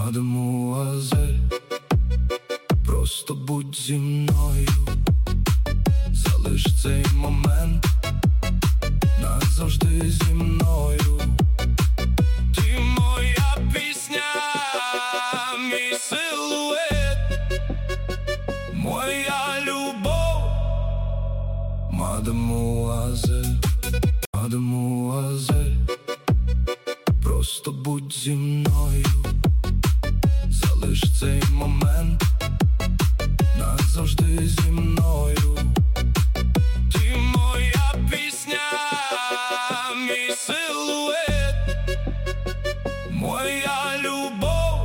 Мадемуазель, просто будь зі мною, залиш цей момент назавжди зі мною. Ти моя пісня, мій силует, моя любов. Мадемуазель, мадемуазель, просто будь зі мною, залиш цей момент назавжди зі мною. Ти моя пісня, мій силует, моя любов.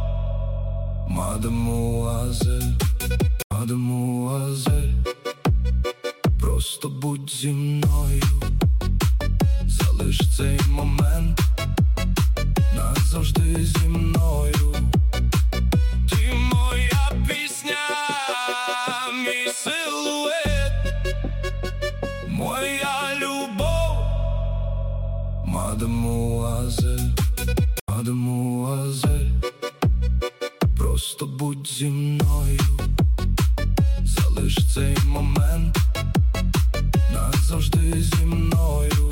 Мадемуазель, мадемуазель, просто будь зі мною, залиш цей момент назавжди зі мною. Ти моя пісня, мій силует, моя любов. Мадемуазель, мадемуазель, просто будь зі мною, залиш цей момент назавжди зі мною.